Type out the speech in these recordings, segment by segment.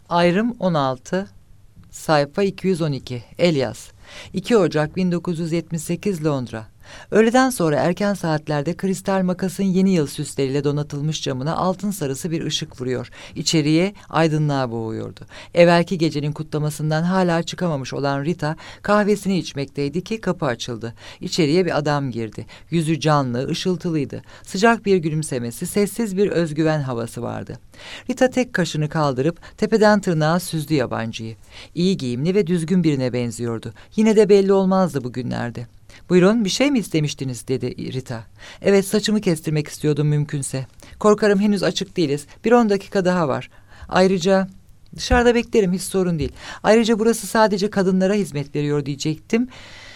Ayrım 16, sayfa 212, Elias. 2 Ocak 1978 Londra. Öğleden sonra erken saatlerde kristal makasın yeni yıl süsleriyle donatılmış camına altın sarısı bir ışık vuruyor. İçeriye aydınlığa boğuyordu. Evvelki gecenin kutlamasından hala çıkamamış olan Rita kahvesini içmekteydi ki kapı açıldı. İçeriye bir adam girdi. Yüzü canlı, ışıltılıydı. Sıcak bir gülümsemesi, sessiz bir özgüven havası vardı. Rita tek kaşını kaldırıp tepeden tırnağa süzdü yabancıyı. İyi giyimli ve düzgün birine benziyordu. Yine de belli olmazdı bugünlerde. "Buyurun, bir şey mi istemiştiniz?" dedi Rita. "Evet, saçımı kestirmek istiyordum mümkünse. Korkarım henüz açık değiliz. Bir 10 dakika daha var. Ayrıca dışarıda beklerim, hiç sorun değil. Ayrıca burası sadece kadınlara hizmet veriyor diyecektim.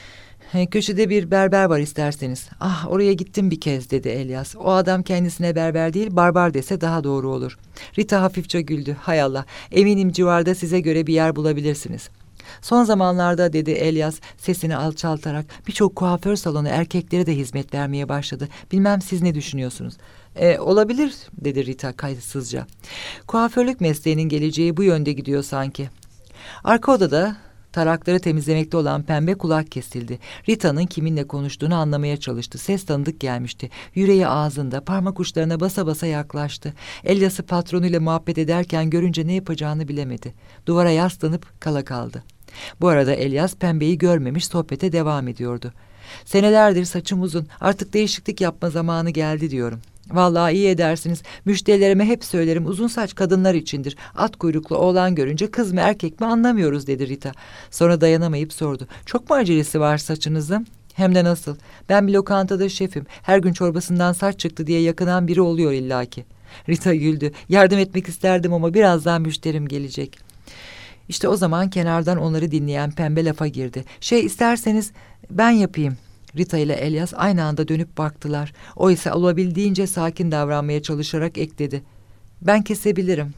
Köşede bir berber var isterseniz." "Ah, oraya gittim bir kez," dedi Elias. "O adam kendisine berber değil, barbar dese daha doğru olur." Rita hafifçe güldü. "Hay Allah, eminim civarda size göre bir yer bulabilirsiniz." "Son zamanlarda," dedi Elias sesini alçaltarak, "birçok kuaför salonu erkeklere de hizmet vermeye başladı. Bilmem siz ne düşünüyorsunuz?" Olabilir," dedi Rita kayıtsızca. "Kuaförlük mesleğinin geleceği bu yönde gidiyor sanki." Arka odada tarakları temizlemekte olan Pembe kulak kesildi. Rita'nın kiminle konuştuğunu anlamaya çalıştı. Ses tanıdık gelmişti. Yüreği ağzında, parmak uçlarına basa basa yaklaştı. Elias'ı patronuyla muhabbet ederken görünce ne yapacağını bilemedi. Duvara yaslanıp kala kaldı. Bu arada Elias Pembe'yi görmemiş, sohbete devam ediyordu. "Senelerdir saçım uzun, artık değişiklik yapma zamanı geldi diyorum. Vallahi iyi edersiniz. Müşterilerime hep söylerim, uzun saç kadınlar içindir. At kuyruklu oğlan görünce kız mı erkek mi anlamıyoruz," dedi Rita. Sonra dayanamayıp sordu. "Çok mu acelesi var saçınızın?" "Hem de nasıl. Ben bir lokantada şefim. Her gün çorbasından saç çıktı diye yakınan biri oluyor illaki." Rita güldü. "Yardım etmek isterdim ama birazdan müşterim gelecek." İşte o zaman kenardan onları dinleyen Pembe lafa girdi. "İsterseniz ben yapayım." Rita ile Elias aynı anda dönüp baktılar. O ise olabildiğince sakin davranmaya çalışarak ekledi. "Ben kesebilirim."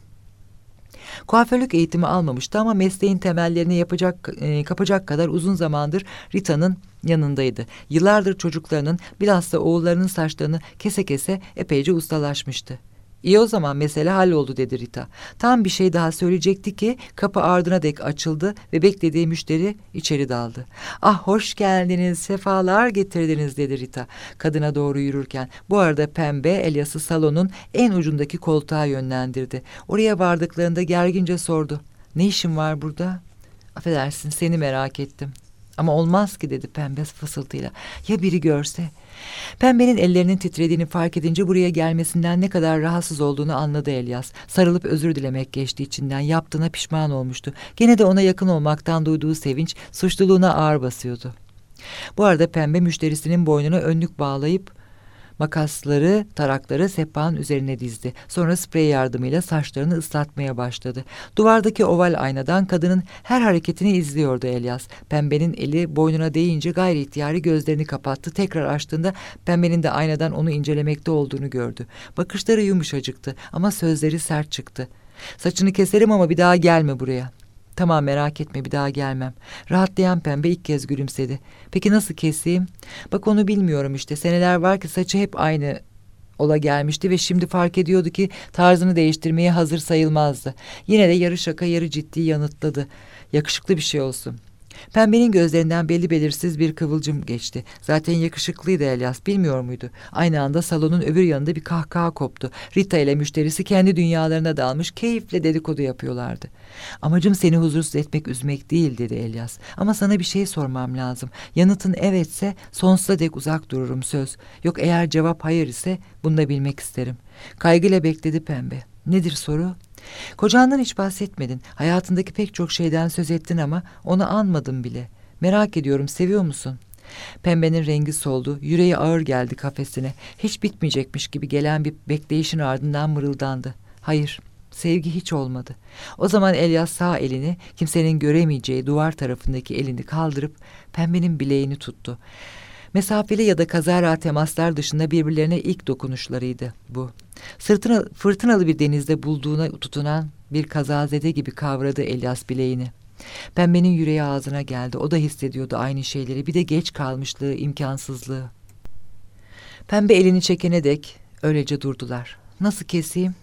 Kuaförlük eğitimi almamıştı ama mesleğin temellerini kapacak kadar uzun zamandır Rita'nın yanındaydı. Yıllardır çocuklarının, bilhassa oğullarının saçlarını kese kese epeyce ustalaşmıştı. "İyi, o zaman mesele halloldu," dedi Rita. Tam bir şey daha söyleyecekti ki kapı ardına dek açıldı ve beklediği müşteri içeri daldı. "Ah, hoş geldiniz, sefalar getirdiniz," dedi Rita kadına doğru yürürken. Bu arada Pembe Elias'ı salonun en ucundaki koltuğa yönlendirdi. Oraya vardıklarında gergince sordu. "Ne işin var burada?" "Affedersin, seni merak ettim." "Ama olmaz ki," dedi Pembe fısıltıyla. "Ya biri görse?" Pembenin ellerinin titrediğini fark edince buraya gelmesinden ne kadar rahatsız olduğunu anladı Elias. Sarılıp özür dilemek geçti içinden. Yaptığına pişman olmuştu. Gene de ona yakın olmaktan duyduğu sevinç suçluluğuna ağır basıyordu. Bu arada Pembe müşterisinin boynuna önlük bağlayıp makasları, tarakları sehpanın üzerine dizdi. Sonra sprey yardımıyla saçlarını ıslatmaya başladı. Duvardaki oval aynadan kadının her hareketini izliyordu Elias. Pembenin eli boynuna değince gayri ihtiyari gözlerini kapattı. Tekrar açtığında Pembenin de aynadan onu incelemekte olduğunu gördü. Bakışları yumuşacıktı ama sözleri sert çıktı. "Saçını keserim ama bir daha gelme buraya." "Tamam, merak etme, bir daha gelmem." Rahatlayan Pembe ilk kez gülümsedi. "Peki nasıl keseyim?" "Bak, onu bilmiyorum işte. Seneler var ki saçı hep aynı ola gelmişti ve şimdi fark ediyordu ki tarzını değiştirmeye hazır sayılmazdı. Yine de yarı şaka yarı ciddi yanıtladı. "Yakışıklı bir şey olsun." Pembenin gözlerinden belli belirsiz bir kıvılcım geçti. Zaten yakışıklıydı Elias, bilmiyor muydu? Aynı anda salonun öbür yanında bir kahkaha koptu. Rita ile müşterisi kendi dünyalarına dalmış, keyifle dedikodu yapıyorlardı. "Amacım seni huzursuz etmek, üzmek değil," dedi Elias. "Ama sana bir şey sormam lazım. Yanıtın evetse sonsuza dek uzak dururum, söz. Yok, eğer cevap hayır ise bunu da bilmek isterim." Kaygıyla bekledi Pembe. "Nedir soru?" "Kocandan hiç bahsetmedin. Hayatındaki pek çok şeyden söz ettin ama onu anmadın bile. Merak ediyorum, seviyor musun?" Pembenin rengi soldu. Yüreği ağır geldi kafesine. Hiç bitmeyecekmiş gibi gelen bir bekleyişin ardından mırıldandı. "Hayır, sevgi hiç olmadı." O zaman Elias sağ elini, kimsenin göremeyeceği duvar tarafındaki elini kaldırıp Pembenin bileğini tuttu. Mesafeli ya da kazara temaslar dışında birbirlerine ilk dokunuşlarıydı bu. Fırtınalı bir denizde bulduğuna tutunan bir kazazede gibi kavradı Elias bileğini. Pembenin yüreği ağzına geldi. O da hissediyordu aynı şeyleri. Bir de geç kalmışlığı, imkansızlığı. Pembe elini çekene dek öylece durdular. "Nasıl keseyim?"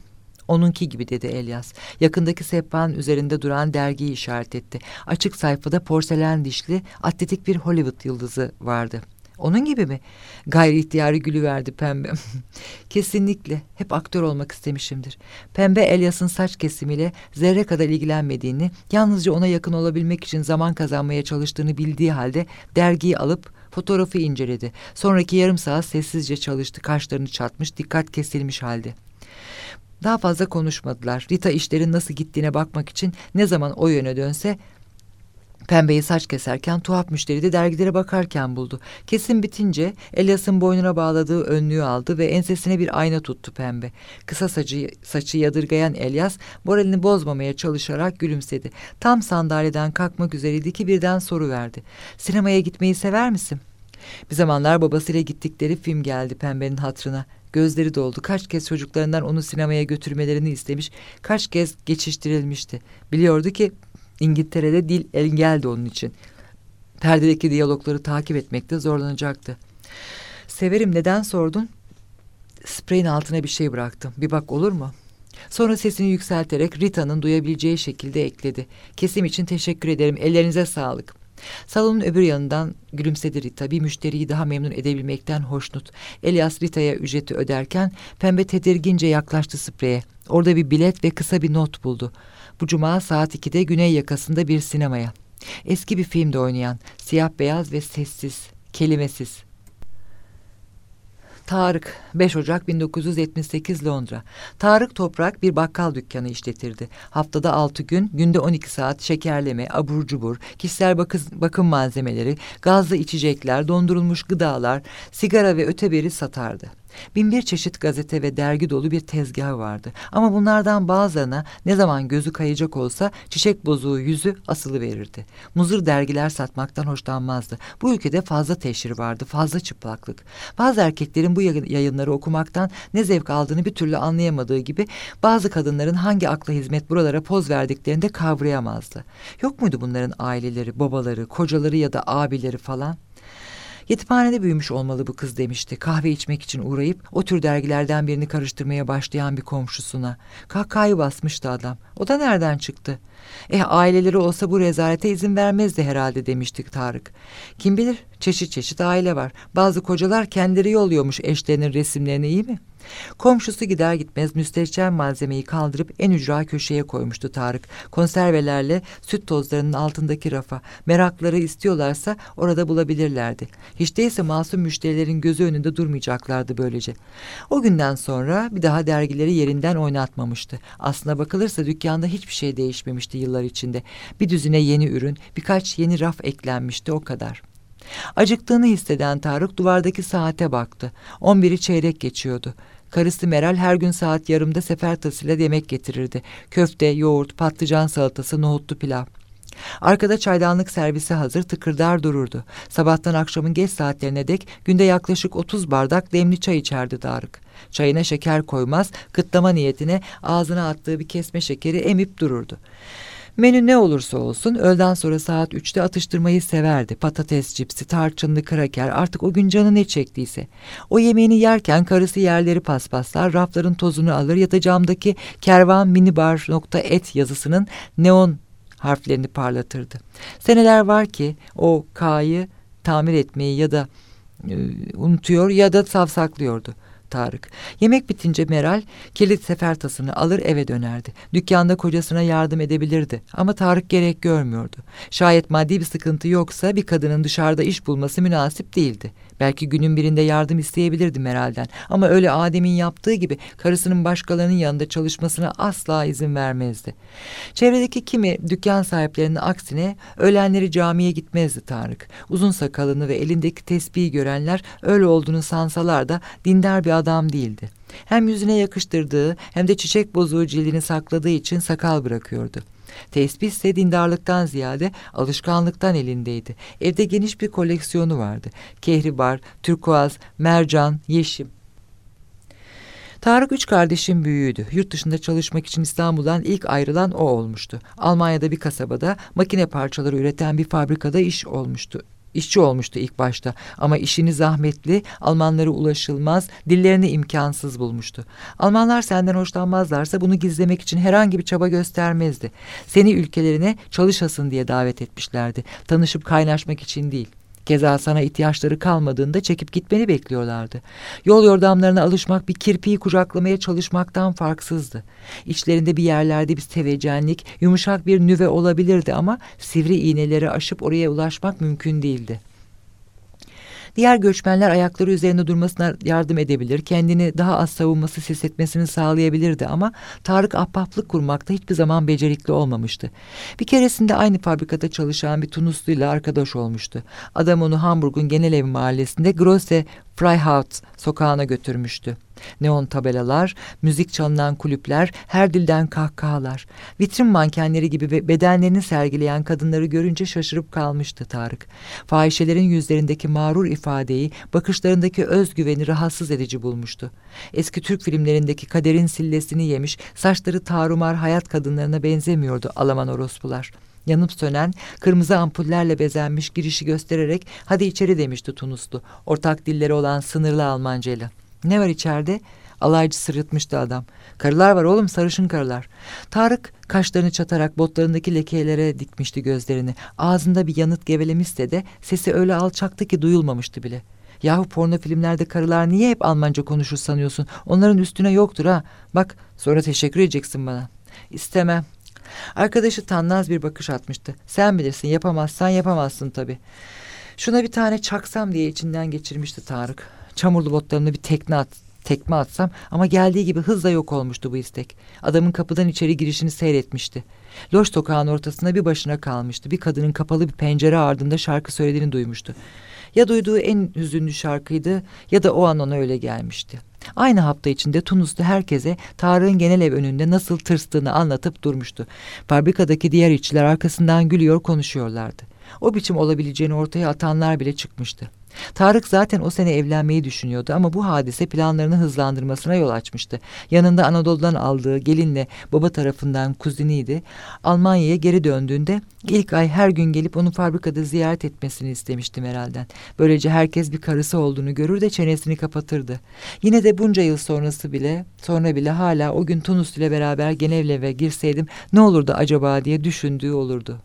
Onunki gibi dedi Elyas. Yakındaki sehpanın üzerinde duran dergiyi işaret etti. Açık sayfada porselen dişli, atletik bir Hollywood yıldızı vardı. Onun gibi mi? Gayri ihtiyari gülüverdi Pembe. Kesinlikle. Hep aktör olmak istemişimdir. Pembe Elyas'ın saç kesimiyle zerre kadar ilgilenmediğini, yalnızca ona yakın olabilmek için zaman kazanmaya çalıştığını bildiği halde dergiyi alıp fotoğrafı inceledi. Sonraki yarım saat sessizce çalıştı. Kaşlarını çatmış, dikkat kesilmiş halde. Daha fazla konuşmadılar. Rita işlerin nasıl gittiğine bakmak için ne zaman o yöne dönse Pembe'yi saç keserken, tuhaf müşteri de dergilere bakarken buldu. Kesim bitince Elyas'ın boynuna bağladığı önlüğü aldı ve ensesine bir ayna tuttu Pembe. Kısa saçı yadırgayan Elyas moralini bozmamaya çalışarak gülümsedi. Tam sandalyeden kalkmak üzereydi ki birden soruverdi. Sinemaya gitmeyi sever misin? Bir zamanlar babasıyla gittikleri film geldi Pembe'nin hatırına. Gözleri doldu. Kaç kez çocuklarından onu sinemaya götürmelerini istemiş, kaç kez geçiştirilmişti. Biliyordu ki İngiltere'de dil engeldi onun için. Perdedeki diyalogları takip etmekte zorlanacaktı. Severim, neden sordun? Spreyin altına bir şey bıraktım. Bir bak olur mu? Sonra sesini yükselterek Rita'nın duyabileceği şekilde ekledi. Kesim için teşekkür ederim. Ellerinize sağlık. Salonun öbür yanından gülümsedi Rita. Bir müşteriyi daha memnun edebilmekten hoşnut. Elyas Rita'ya ücreti öderken Pembe tedirgince yaklaştı spreye. Orada bir bilet ve kısa bir not buldu. Bu cuma saat 2'de Güney yakasında bir sinemaya. Eski bir filmde oynayan, siyah beyaz ve sessiz, kelimesiz. Tarık, 5 Ocak 1978 Londra. Tarık Toprak bir bakkal dükkanı işletirdi. Haftada 6 gün, günde 12 saat şekerleme, abur cubur, kişisel bakım malzemeleri, gazlı içecekler, dondurulmuş gıdalar, sigara ve öteberi satardı. 1001 çeşit gazete ve dergi dolu bir tezgahı vardı. Ama bunlardan bazılarına ne zaman gözü kayacak olsa çiçek bozuğu yüzü asılı verirdi. Muzır dergiler satmaktan hoşlanmazdı. Bu ülkede fazla teşhir vardı, fazla çıplaklık. Bazı erkeklerin bu yayınları okumaktan ne zevk aldığını bir türlü anlayamadığı gibi bazı kadınların hangi akla hizmet buralara poz verdiklerini de kavrayamazdı. Yok muydu bunların aileleri, babaları, kocaları ya da abileri falan? Yetimhanede büyümüş olmalı bu kız demişti. Kahve içmek için uğrayıp o tür dergilerden birini karıştırmaya başlayan bir komşusuna. Kahkahayı basmıştı adam. O da nereden çıktı? Aileleri olsa bu rezalete izin vermezdi herhalde demiştik Tarık. Kim bilir, çeşit çeşit aile var. Bazı kocalar kendileri yolluyormuş eşlerinin resimlerini, iyi mi? Komşusu gider gitmez müstehcen malzemeyi kaldırıp en ücra köşeye koymuştu Tarık. Konservelerle süt tozlarının altındaki rafa. Merakları istiyorlarsa orada bulabilirlerdi. Hiç değilse masum müşterilerin gözü önünde durmayacaklardı böylece. O günden sonra bir daha dergileri yerinden oynatmamıştı. Aslına bakılırsa dükkanda hiçbir şey değişmemişti yıllar içinde. Bir düzine yeni ürün, birkaç yeni raf eklenmişti, o kadar. Acıktığını hisseden Tarık duvardaki saate baktı. 11'i çeyrek geçiyordu. Karısı Meral her gün saat yarımda sefer tasıyla yemek getirirdi. Köfte, yoğurt, patlıcan salatası, nohutlu pilav. Arkada çaydanlık servisi hazır tıkırdar dururdu. Sabahtan akşamın geç saatlerine dek günde yaklaşık 30 bardak demli çay içerdi Tarık. Çayına şeker koymaz, kıtlama niyetine ağzına attığı bir kesme şekeri emip dururdu. Menü ne olursa olsun öğleden sonra saat 3'te atıştırmayı severdi. Patates cipsi, tarçınlı kraker, artık o gün canı ne çektiyse. O yemeğini yerken karısı yerleri paspaslar, rafların tozunu alır ya da camdaki kervan minibar.et yazısının neon harflerini parlatırdı. Seneler var ki o K'yı tamir etmeyi ya da unutuyor ya da savsaklıyordu Tarık. Yemek bitince Meral kilit sefer tasını alır eve dönerdi. Dükkanda kocasına yardım edebilirdi ama Tarık gerek görmüyordu. Şayet maddi bir sıkıntı yoksa bir kadının dışarıda iş bulması münasip değildi. Belki günün birinde yardım isteyebilirdi Meral'den ama öyle Adem'in yaptığı gibi karısının başkalarının yanında çalışmasına asla izin vermezdi. Çevredeki kimi dükkan sahiplerinin aksine öğlenleri camiye gitmezdi Tarık. Uzun sakalını ve elindeki tesbihi görenler öyle olduğunu sansalar da dindar bir adam değildi. Hem yüzüne yakıştırdığı hem de çiçek bozuğu cildini sakladığı için sakal bırakıyordu. Tesbih ise dindarlıktan ziyade alışkanlıktan elindeydi. Evde geniş bir koleksiyonu vardı. Kehribar, turkuaz, mercan, yeşim. Tarık 3 kardeşin büyüğüydü. Yurt dışında çalışmak için İstanbul'dan ilk ayrılan o olmuştu. Almanya'da bir kasabada makine parçaları üreten bir fabrikada iş olmuştu. İşçi olmuştu ilk başta ama işini zahmetli, Almanlara ulaşılmaz, dillerini imkansız bulmuştu. Almanlar senden hoşlanmazlarsa bunu gizlemek için herhangi bir çaba göstermezdi. Seni ülkelerine çalışasın diye davet etmişlerdi. Tanışıp kaynaşmak için değil. Keza sana ihtiyaçları kalmadığında çekip gitmeni bekliyorlardı. Yol yordamlarına alışmak bir kirpiyi kucaklamaya çalışmaktan farksızdı. İçlerinde bir yerlerde bir sevecenlik, yumuşak bir nüve olabilirdi ama sivri iğneleri aşıp oraya ulaşmak mümkün değildi. Diğer göçmenler ayakları üzerinde durmasına yardım edebilir, kendini daha az savunmasız hissetmesini sağlayabilirdi ama Tarık ahbaplık kurmakta hiçbir zaman becerikli olmamıştı. Bir keresinde aynı fabrikada çalışan bir Tunusluyla arkadaş olmuştu. Adam onu Hamburg'un Genelev mahallesinde Grosse Freihaus sokağına götürmüştü. Neon tabelalar, müzik çalınan kulüpler, her dilden kahkahalar. Vitrin mankenleri gibi bedenlerini sergileyen kadınları görünce şaşırıp kalmıştı Tarık. Fahişelerin yüzlerindeki mağrur ifadeyi, bakışlarındaki özgüveni rahatsız edici bulmuştu. Eski Türk filmlerindeki kaderin sillesini yemiş, saçları tarumar hayat kadınlarına benzemiyordu Alman orospular. Yanıp sönen, kırmızı ampullerle bezenmiş girişi göstererek "Hadi içeri" demişti Tunuslu, ortak dilleri olan sınırlı Almancayla. "Ne var içeride?" Alaycı sırıtmıştı adam. "Karılar var oğlum, sarışın karılar." Tarık kaşlarını çatarak botlarındaki lekelere dikmişti gözlerini. Ağzında bir yanıt gevelemişse de sesi öyle alçaktı ki duyulmamıştı bile. "Yahu porno filmlerde karılar niye hep Almanca konuşur sanıyorsun? Onların üstüne yoktur ha. Bak, sonra teşekkür edeceksin bana." "İstemem." Arkadaşı tannaz bir bakış atmıştı. "Sen bilirsin, yapamazsan yapamazsın tabii." Şuna bir tane çaksam diye içinden geçirmişti Tarık. Çamurlu botlarımla bir tekme atsam ama geldiği gibi hızla yok olmuştu bu istek. Adamın kapıdan içeri girişini seyretmişti. Loş sokağın ortasında bir başına kalmıştı. Bir kadının kapalı bir pencere ardında şarkı söylediğini duymuştu. Ya duyduğu en hüzünlü şarkıydı ya da o an ona öyle gelmişti. Aynı hafta içinde Tunus'ta herkese Tarık'ın Genelev önünde nasıl tırstığını anlatıp durmuştu. Fabrikadaki diğer işçiler arkasından gülüyor, konuşuyorlardı. O biçim olabileceğini ortaya atanlar bile çıkmıştı. Tarık zaten o sene evlenmeyi düşünüyordu ama bu hadise planlarını hızlandırmasına yol açmıştı. Yanında Anadolu'dan aldığı gelinle baba tarafından kuziniydi. Almanya'ya geri döndüğünde ilk ay her gün gelip onu fabrikada ziyaret etmesini istemişti Meral'den. Böylece herkes bir karısı olduğunu görür de çenesini kapatırdı. Yine de bunca yıl sonra bile hala o gün Tunus ile beraber Genevlev'e girseydim ne olurdu acaba diye düşündüğü olurdu.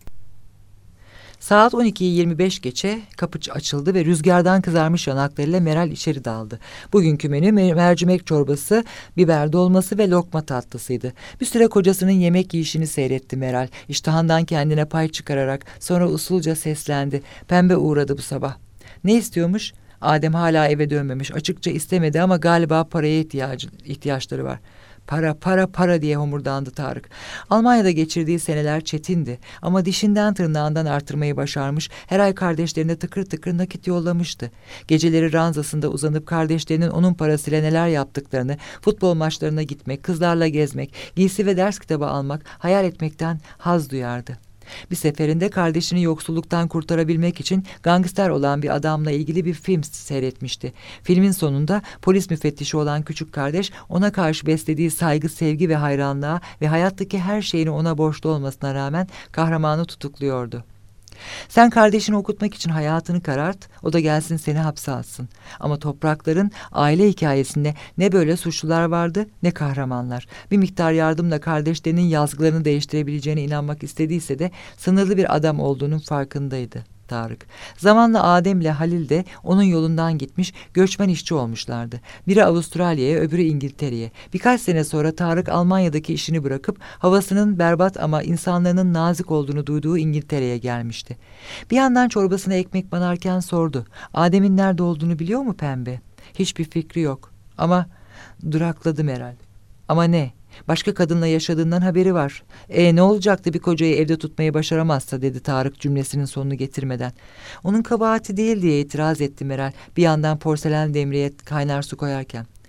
Saat 12'yi 25 geçe kapı açıldı ve rüzgardan kızarmış yanaklarıyla Meral içeri daldı. Bugünkü menü mercimek çorbası, biber dolması ve lokma tatlısıydı. Bir süre kocasının yemek yiyişini seyretti Meral. İştahından kendine pay çıkararak sonra usulca seslendi. "Pembe uğradı bu sabah." "Ne istiyormuş?" "Adem hala eve dönmemiş. Açıkça istemedi ama galiba paraya ihtiyaçları var." "Para, para, para" diye homurdandı Tarık. Almanya'da geçirdiği seneler çetindi ama dişinden tırnağından artırmayı başarmış, her ay kardeşlerine tıkır tıkır nakit yollamıştı. Geceleri ranzasında uzanıp kardeşlerinin onun parasıyla neler yaptıklarını, futbol maçlarına gitmek, kızlarla gezmek, giysi ve ders kitabı almak, hayal etmekten haz duyardı. Bir seferinde kardeşini yoksulluktan kurtarabilmek için gangster olan bir adamla ilgili bir film seyretmişti. Filmin sonunda polis müfettişi olan küçük kardeş ona karşı beslediği saygı, sevgi ve hayranlığa ve hayattaki her şeyini ona borçlu olmasına rağmen kahramanı tutukluyordu. "Sen kardeşini okutmak için hayatını karart, o da gelsin seni hapse atsın." Ama toprakların aile hikayesinde ne böyle suçlular vardı ne kahramanlar. Bir miktar yardımla kardeşlerinin yazgılarını değiştirebileceğine inanmak istediyse de sınırlı bir adam olduğunun farkındaydı Tarık. Zamanla Adem ile Halil de onun yolundan gitmiş, göçmen işçi olmuşlardı. Biri Avustralya'ya, öbürü İngiltere'ye. Birkaç sene sonra Tarık Almanya'daki işini bırakıp havasının berbat ama insanların nazik olduğunu duyduğu İngiltere'ye gelmişti. Bir yandan çorbasına ekmek banarken sordu. "Adem'in nerede olduğunu biliyor mu Pembe?" "Hiçbir fikri yok." "Ama..." Durakladı Meral. "Ama ne? Başka kadınla yaşadığından haberi var." Ne olacaktı bir kocayı evde tutmayı başaramazsa?" dedi Tarık cümlesinin sonunu getirmeden. "Onun kabahati değil" diye itiraz etti Meral bir yandan porselen demliğe kaynar su koyarken.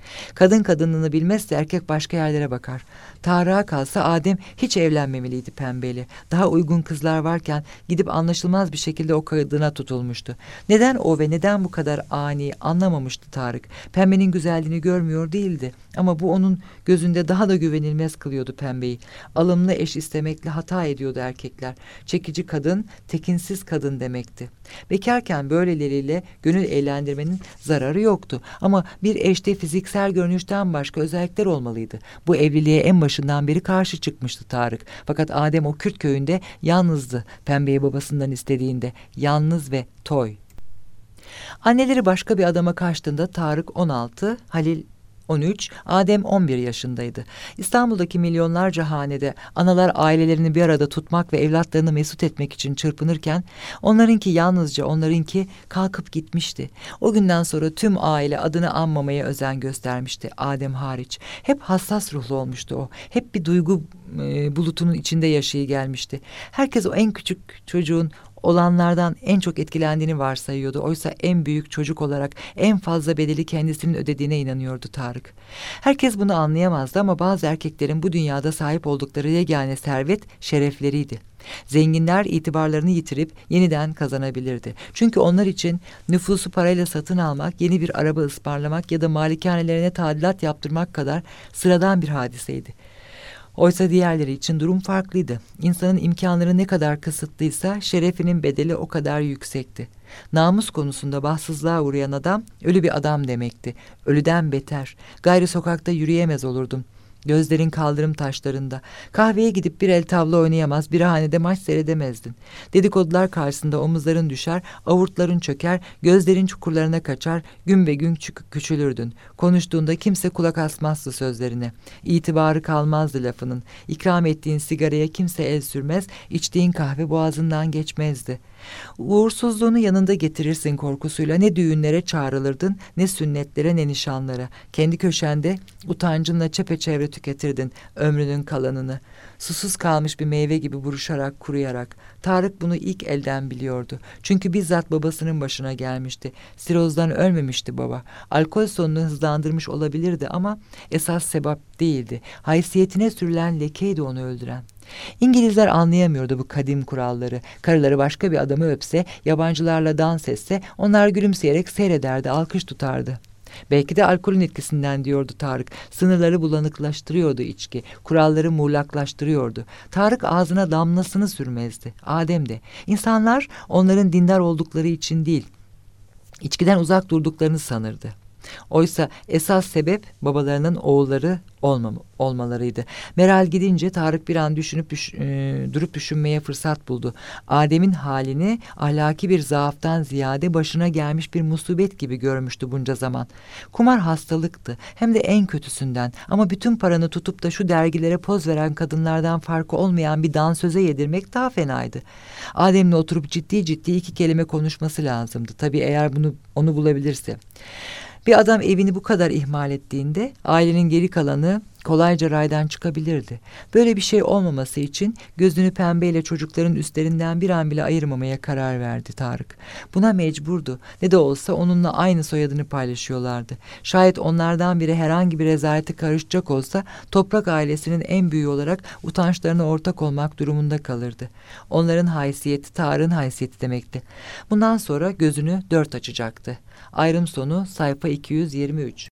Kadın kadınlığını bilmezse erkek başka yerlere bakar. Tarık'a kalsa Adem hiç evlenmemeliydi Pembe'yle. Daha uygun kızlar varken gidip anlaşılmaz bir şekilde o kadına tutulmuştu. Neden o ve neden bu kadar ani anlamamıştı Tarık. Pembe'nin güzelliğini görmüyor değildi. Ama bu onun gözünde daha da güvenilmez kılıyordu Pembe'yi. Alımlı eş istemekle hata ediyordu erkekler. Çekici kadın, tekinsiz kadın demekti. Bekarken böyleleriyle gönül eğlendirmenin zararı yoktu. Ama bir eşte fiziksel görünüşten başka özellikler olmalıydı. Bu evliliğe en başından beri karşı çıkmıştı Tarık. Fakat Adem o Kürt köyünde yalnızdı. Pembeyi babasından istediğinde yalnız ve toy. Anneleri başka bir adama kaçtığında Tarık 16, Halil 13, Adem 11 yaşındaydı. İstanbul'daki milyonlarca hanede analar ailelerini bir arada tutmak ve evlatlarını mesut etmek için çırpınırken onlarınki yalnızca onlarınki kalkıp gitmişti. O günden sonra tüm aile adını anmamaya özen göstermişti, Adem hariç. Hep hassas ruhlu olmuştu o. Hep bir duygu bulutunun içinde yaşayı gelmişti. Herkes o en küçük çocuğun olanlardan en çok etkilendiğini varsayıyordu. Oysa en büyük çocuk olarak en fazla bedeli kendisinin ödediğine inanıyordu Tarık. Herkes bunu anlayamazdı ama bazı erkeklerin bu dünyada sahip oldukları yegane servet şerefleriydi. Zenginler itibarlarını yitirip yeniden kazanabilirdi. Çünkü onlar için nüfusu parayla satın almak, yeni bir araba ısmarlamak ya da malikanelerine tadilat yaptırmak kadar sıradan bir hadiseydi. Oysa diğerleri için durum farklıydı. İnsanın imkanları ne kadar kısıtlıysa şerefinin bedeli o kadar yüksekti. Namus konusunda bahtsızlığa uğrayan adam ölü bir adam demekti. Ölüden beter. Gayrı sokakta yürüyemez olurdum. Gözlerin kaldırım taşlarında. Kahveye gidip bir el tavla oynayamaz, bir hanede maç seyredemezdin. Dedikodular karşısında omuzların düşer, avurtların çöker, gözlerin çukurlarına kaçar, gün be gün küçülürdün. Konuştuğunda kimse kulak asmazdı sözlerine. İtibarı kalmazdı lafının. İkram ettiğin sigaraya kimse el sürmez, içtiğin kahve boğazından geçmezdi. Uğursuzluğunu yanında getirirsin korkusuyla ne düğünlere çağrılırdın, ne sünnetlere ne nişanlara. Kendi köşende utancınla çepeçevre tüketirdin ömrünün kalanını. Susuz kalmış bir meyve gibi buruşarak, kuruyarak. Tarık bunu ilk elden biliyordu. Çünkü bizzat babasının başına gelmişti. Sirozdan ölmemişti baba. Alkol sonunu hızlandırmış olabilirdi ama esas sebep değildi. Haysiyetine sürülen lekeydi onu öldüren. İngilizler anlayamıyordu bu kadim kuralları. Karıları başka bir adamı öpse, yabancılarla dans etse, onlar gülümseyerek seyrederdi, alkış tutardı. Belki de alkolün etkisinden diyordu Tarık. Sınırları bulanıklaştırıyordu içki, kuralları muğlaklaştırıyordu. Tarık ağzına damlasını sürmezdi. Adem de. İnsanlar onların dindar oldukları için değil, içkiden uzak durduklarını sanırdı. Oysa esas sebep babalarının oğulları olmalarıydı. Meral gidince Tarık bir an durup düşünmeye fırsat buldu. Adem'in halini ahlaki bir zaaftan ziyade başına gelmiş bir musibet gibi görmüştü bunca zaman. Kumar hastalıktı, hem de en kötüsünden, ama bütün paranı tutup da şu dergilere poz veren kadınlardan farkı olmayan bir dansöze yedirmek daha fenaydı. Adem'le oturup ciddi ciddi iki kelime konuşması lazımdı. Tabii eğer onu bulabilirse. Bir adam evini bu kadar ihmal ettiğinde ailenin geri kalanı kolayca raydan çıkabilirdi. Böyle bir şey olmaması için gözünü Pembeyle çocukların üstlerinden bir an bile ayırmamaya karar verdi Tarık. Buna mecburdu. Ne de olsa onunla aynı soyadını paylaşıyorlardı. Şayet onlardan biri herhangi bir rezalete karışacak olsa Toprak ailesinin en büyüğü olarak utançlarına ortak olmak durumunda kalırdı. Onların haysiyeti Tarık'ın haysiyeti demekti. Bundan sonra gözünü dört açacaktı. Ayrım sonu sayfa 223.